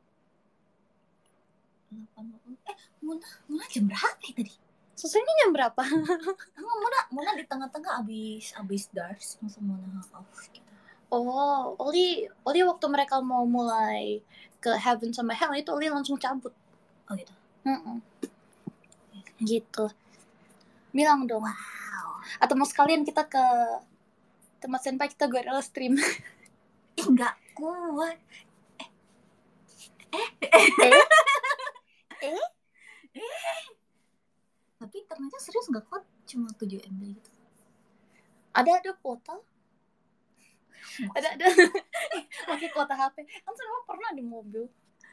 Muna jam berapa ya tadi? Selesainya jam berapa? Muna di tengah-tengah abis dars langsung Muna off gitu. Oh, Oli waktu mereka mau mulai ke Heaven sama Hell itu Oli langsung cabut. Oh gitu. Gitu. Bilang dong. Wow. Atau mau sekalian kita ke tempat senpai kita guerrilla stream. Enggak kuat. Tapi ternyata serius nggak kuat, cuma 7 MB gitu. Ada kuota? Ada pakai kuota HP. Kan semua pernah di mobil.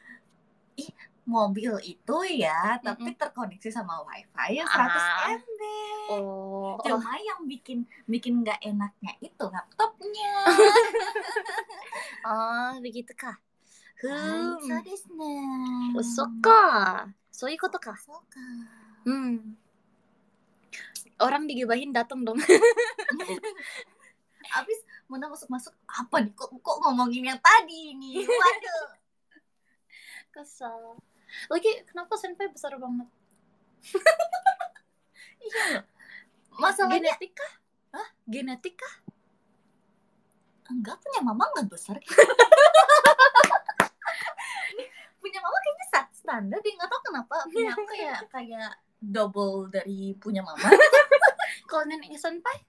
Mobil itu ya, tapi terkoneksi sama wifi ya 100 MB. Oh. Cuma yang bikin nggak enaknya itu laptopnya. Oh, begitu kah? So desu ne. Soka. So ikoto kah? Soka. Orang digibahin datang dong. Abis Muna masuk apa nih? Kok ngomongin yang tadi nih? Waduh. Kesal. Lagi kenapa senpai besar banget? Iya. Masalahnya genetika? Hah? Genetika? Enggak, punya mama enggak besar. standar dia, nggak tahu kenapa punya aku kayak double dari punya mama. Kalau neneknya senpai,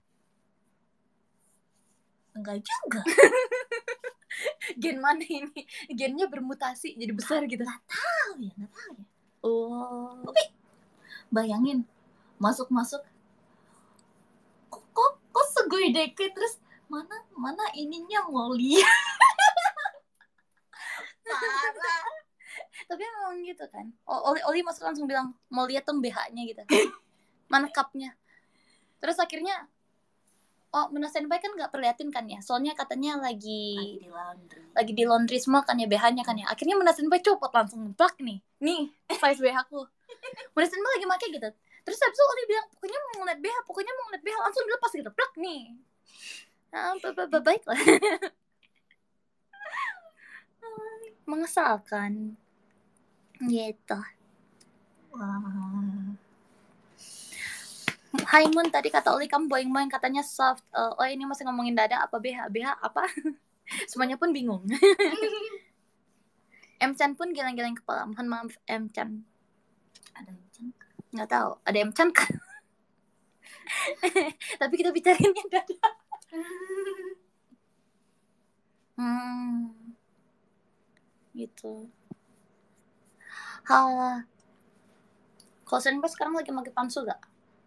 Enggak juga. gen mana ini? Gennya bermutasi jadi besar gitu. Nggak tahu ya. Oh. Tapi bayangin masuk kok segede terus mana ininya mau lihat. Parah. Tapi memang gitu kan. Oli masuk langsung bilang mau lihat tuh BH-nya gitu. Mana cupnya. Terus akhirnya Muna Senpai kan nggak perliatin kan ya. Soalnya katanya lagi di laundry semua kan ya BH-nya kan ya. Akhirnya Muna Senpai copot langsung plak nih. Nih size BH-ku. Muna Senpai lagi pakai gitu. Terus habis itu Oli bilang pokoknya mau ngeliat BH langsung dilepas gitu plak nih. Nah, baiklah. Mengesalkan gitu. Wah. Hai Moon, tadi kata Oli kamu boing-boing katanya soft. Ini masih ngomongin dada apa BH apa? Semuanya pun bingung. M-chan pun geleng-geleng kepala. Mohon maaf M-chan. Ada M-chan? Nggak tahu. Ada M-chan kan? Tapi kita bicarainnya dada. Gitu. Kalau Senpai sekarang lagi pakai pansu gak?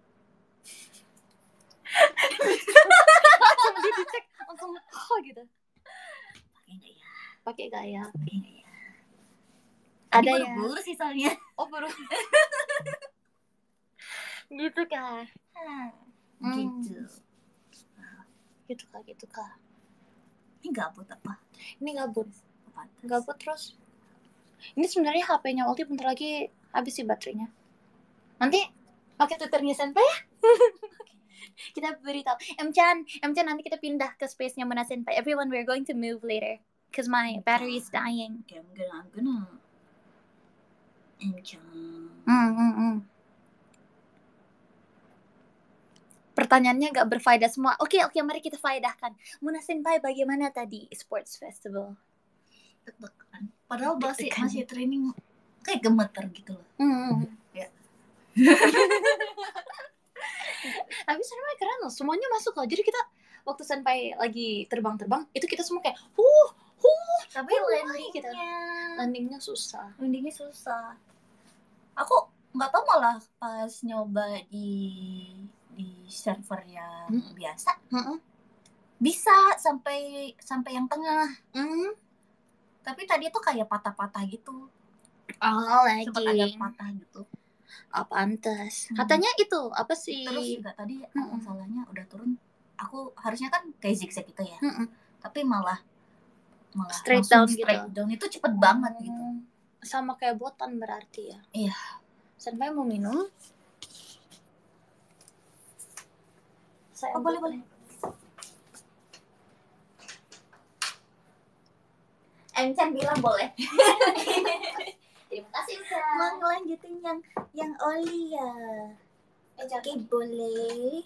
Langsung dia dicek langsung gitu. Pakai gak ya? Ada ya. Buru-buru sih soalnya. Oh baru. Gitu kah? Gitu kah. Ini gabut apa? Ini gabut terus. Ini sebenarnya HP-nya Ulti bentar lagi habis sih baterainya. Nanti pakai Twitternya Senpai ya. Kita beritahu M-chan nanti kita pindah ke space-nya Muna Senpai. Everyone, we're going to move later because my battery is dying. Okay, I'm gonna M-chan. Pertanyaannya gak berfaedah semua. Oke, mari kita faedahkan. Muna Senpai bagaimana tadi sports festival? Deg-degan. Padahal masih training kayak gemeter gitu loh. Ya. Tapi sebenarnya keren loh, semuanya masuk loh. Jadi kita waktu Senpai lagi terbang itu kita semua kayak tapi landingnya susah. Aku nggak tahu malah pas nyoba di server yang biasa bisa sampai yang tengah. Tapi tadi tuh kayak patah-patah gitu. Lagi sempat ada patah gitu. Pantes. Katanya itu apa sih? Terus juga tadi masalahnya udah turun. Aku harusnya kan kayak zigzag gitu ya. Tapi malah straight down itu cepet banget gitu. Sama kayak botan berarti ya. Iya. Senpai mau minum? Boleh. M-chan bilang boleh. Terima kasih Chan. Mau ngelanjutin yang Oli ya. Oke, boleh.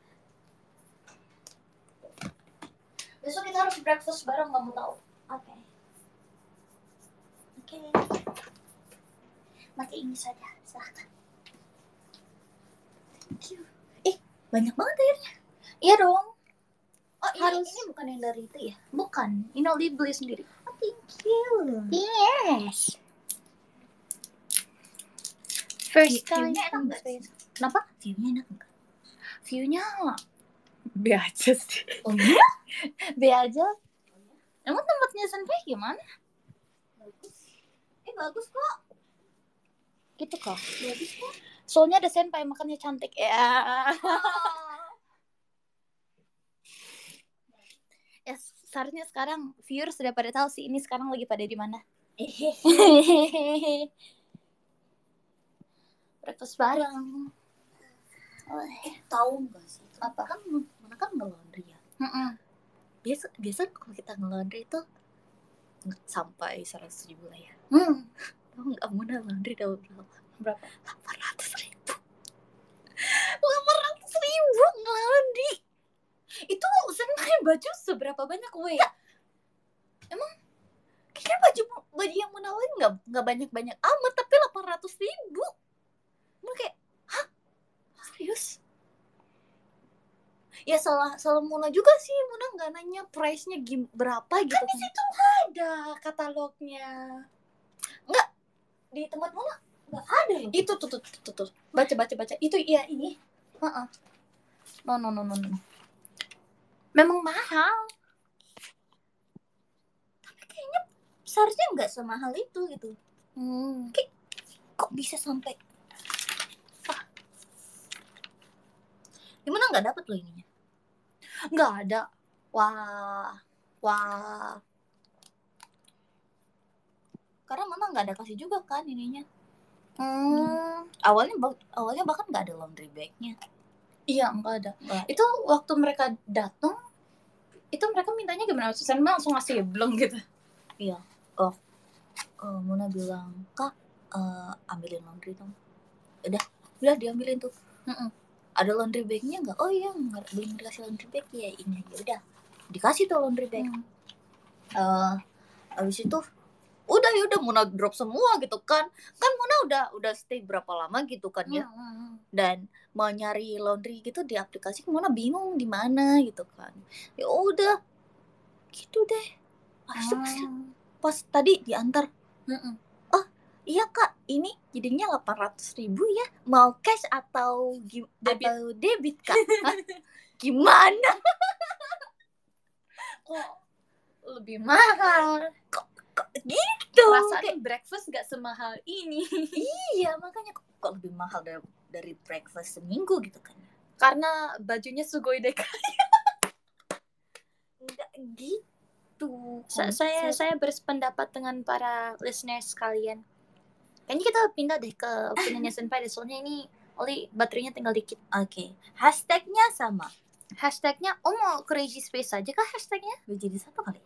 Besok kita harus breakfast bareng, kamu tahu. Oke. Maka ini saja, silahkan. Thank you. Banyak banget airnya. Iya dong. Ini bukan yang dari itu ya? Bukan, ini Oli beli sendiri. Thank you. Yes. First time. View-nya enak nggak? Kenapa? View-nya enak nggak? View-nya B aja sih. Oh iya? B aja. Emang tempatnya Senpai gimana? Bagus kok. Gitu kok. Bagus kok. Soalnya ada Senpai makanya cantik ya. Ya seharusnya sekarang viewers sudah pada tahu sih ini sekarang lagi pada di mana. Breakfast bareng. Tahu nggak sih? Apa? Mana kan nge-laundry ya. Biasa kalau kita nge-laundry itu sampai 100.000 lah ya. Tahu nggak Muna laundry tahu berapa? 800.000 nge-laundry. Itu Senpai baju seberapa banyak we? Emang kayaknya baju yang Muna laundry nggak banyak amat, tapi 800.000. Muna kayak, hah? Serius? Ya salah Muna juga sih, Muna nggak nanya price-nya berapa gitu kan. Di situ ada katalognya. Nggak, di tempat Muna nggak ada loh. Itu tuh. Baca. Itu iya ini. No. Memang mahal. Tapi kayaknya seharusnya nggak semahal itu gitu. Kayak, kok bisa sampai? Gimana nggak dapet loh ininya? Nggak ada. Wah. Karena Mama nggak ada kasih juga kan ininya. Awalnya bahkan nggak ada laundry bag-nya. Iya, nggak ada. Itu waktu mereka datang, itu mereka mintanya gimana? Saya langsung ngasih belum gitu. Iya. Muna bilang, Kak, ambilin laundry dong. Udah diambilin tuh. Ada laundry bag-nya nggak? Oh iya, belum dikasih laundry bag ya. Ini aja udah dikasih tuh laundry bag. Abis itu udah Muna drop semua gitu kan Muna udah stay berapa lama gitu kan ya. Dan mau nyari laundry gitu di aplikasi Muna bingung di mana gitu kan. Ya udah gitu deh. Pas tadi diantar. Oh iya Kak, ini jadinya 800.000 ya. Mau cash atau debit Kak? Gimana? Kok lebih mahal? Kok gitu? Rasanya breakfast gak semahal ini. Iya, makanya kok lebih mahal dari breakfast seminggu gitu kan. Karena bajunya Sugoi Dekai. Enggak gitu. Saya bersependapat dengan para listeners sekalian. Kayaknya kita pindah deh ke opinionnya Senpai deh. Soalnya ini Oli baterainya tinggal dikit. Oke. Hashtagnya sama. Hashtagnya mau crazy space aja kah hashtagnya? Jadi satu kali.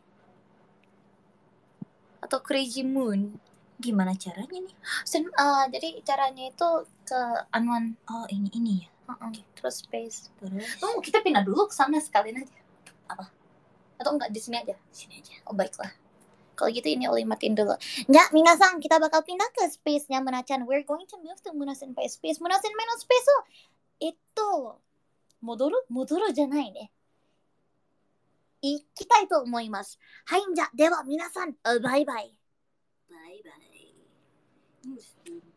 Atau crazy moon. Gimana caranya nih? Jadi caranya itu ke Anwan. Oh ini ya. Okay. Terus space. Kita pindah dulu ke sana sekalian aja. Apa? Atau enggak di sini aja? Sini aja. Oh baiklah. Kalau gitu ini Oli matiin dulu. Nggak, minasang, kita bakal pindah ke space-nya Munachan. We're going to move to Munasenpai space. Munasenpai no spaceを戻るじゃないね。行きたいと思います。はい、じゃあ、では皆さん、バイバイ。バイバイ。